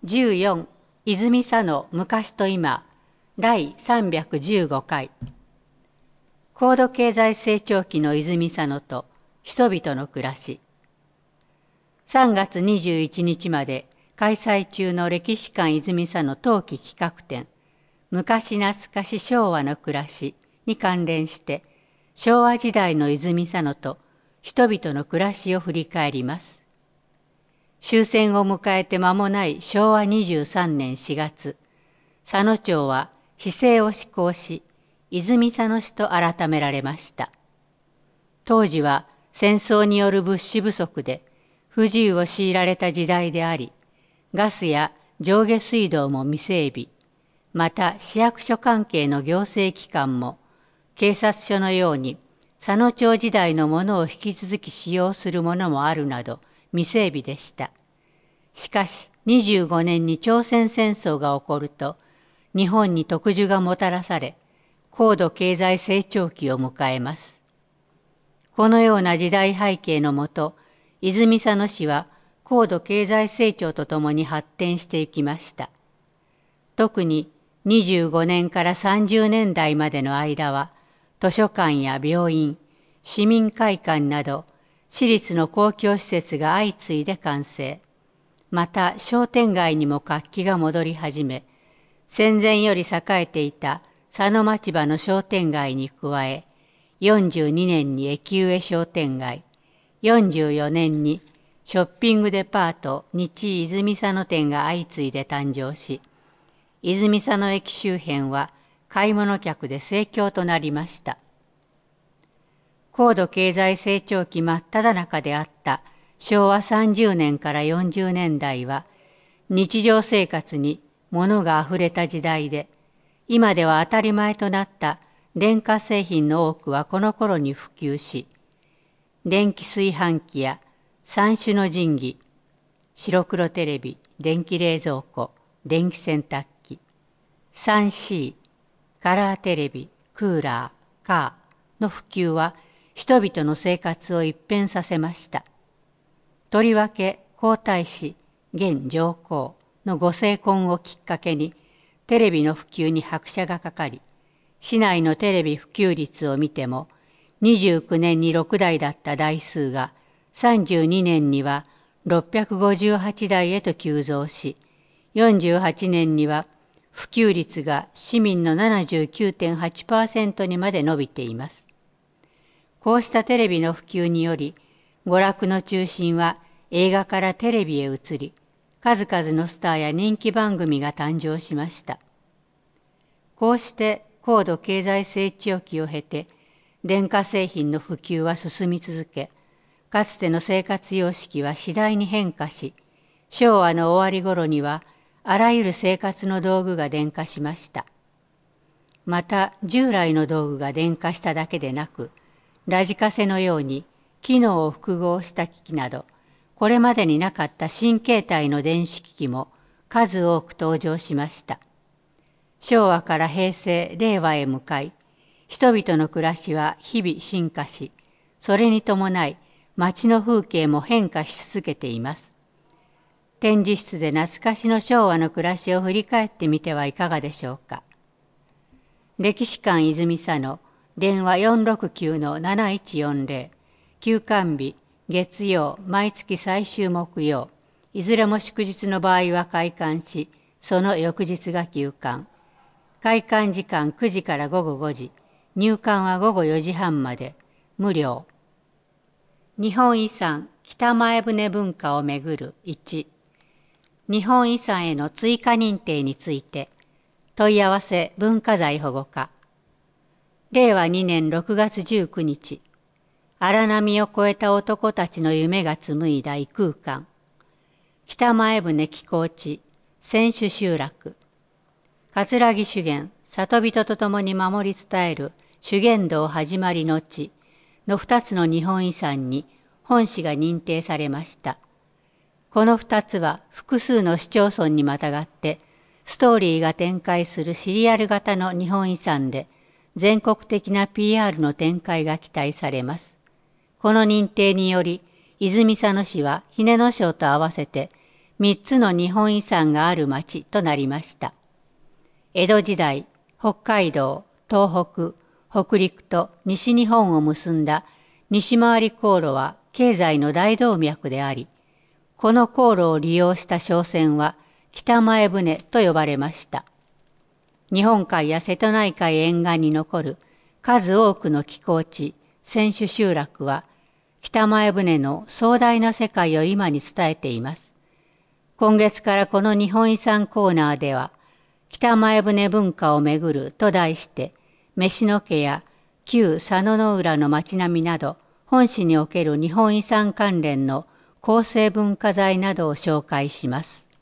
14泉佐野昔と今第315回高度経済成長期の泉佐野と人々の暮らし3月21日まで開催中の歴史館泉佐野冬季企画展昔懐かし昭和の暮らしに関連して昭和時代の泉佐野と人々の暮らしを振り返ります。終戦を迎えて間もない昭和23年4月、佐野町は市政を施行し、泉佐野市と改められました。当時は戦争による物資不足で不自由を強いられた時代であり、ガスや上下水道も未整備、また市役所関係の行政機関も警察署のように佐野町時代のものを引き続き使用するものもあるなど未整備でした。しかし25年に朝鮮戦争が起こると日本に特需がもたらされ高度経済成長期を迎えます。このような時代背景のもと泉佐野市は高度経済成長とともに発展していきました。特に25年から30年代までの間は図書館や病院、市民会館など私立の公共施設が相次いで完成。また商店街にも活気が戻り始め、戦前より栄えていた佐野町場の商店街に加え、42年に駅上商店街、44年にショッピングデパート日泉佐野店が相次いで誕生し、泉佐野駅周辺は買い物客で盛況となりました。高度経済成長期真っ只中であった昭和30年から40年代は日常生活に物があふれた時代で、今では当たり前となった電化製品の多くはこの頃に普及し、電気炊飯器や三種の神器、白黒テレビ、電気冷蔵庫、電気洗濯機、3C、カラーテレビ、クーラー、カーの普及は人々の生活を一変させました。とりわけ皇太子、現上皇のご成婚をきっかけにテレビの普及に拍車がかかり、市内のテレビ普及率を見ても29年に6台だった台数が32年には658台へと急増し、48年には普及率が市民の 79.8% にまで伸びています。こうしたテレビの普及により、娯楽の中心は映画からテレビへ移り、数々のスターや人気番組が誕生しました。こうして高度経済成長期を経て、電化製品の普及は進み続け、かつての生活様式は次第に変化し、昭和の終わり頃には、あらゆる生活の道具が電化しました。また、従来の道具が電化しただけでなく、ラジカセのように機能を複合した機器など、これまでになかった新形態の電子機器も数多く登場しました。昭和から平成、令和へ向かい、人々の暮らしは日々進化し、それに伴い街の風景も変化し続けています。展示室で懐かしの昭和の暮らしを振り返ってみてはいかがでしょうか。歴史館泉佐野、電話 469-7140、休館日、月曜、毎月最終木曜、いずれも祝日の場合は開館し、その翌日が休館。開館時間9時から午後5時、入館は午後4時半まで、無料。日本遺産北前船文化をめぐる1、日本遺産への追加認定について、問い合わせ文化財保護課。令和2年6月19日、荒波を越えた男たちの夢が紡いだ異空間。北前船寄港地、船主集落。葛城修験、里人と共に守り伝える修験道始まりの地の2つの日本遺産に本市が認定されました。この2つは複数の市町村にまたがってストーリーが展開するシリアル型の日本遺産で全国的な PR の展開が期待されます。この認定により泉佐野市はひねの省と合わせて 3つの日本遺産がある町となりました。江戸時代、北海道、東北、北陸と西日本を結んだ西回り航路は経済の大動脈であり、この航路を利用した商船は北前船と呼ばれました。日本海や瀬戸内海沿岸に残る数多くの寄港地、船主集落は、北前船の壮大な世界を今に伝えています。今月からこの日本遺産コーナーでは、北前船文化をめぐると題して、飯野家や旧佐野の浦の町並みなど、本市における日本遺産関連の構成文化財などを紹介します。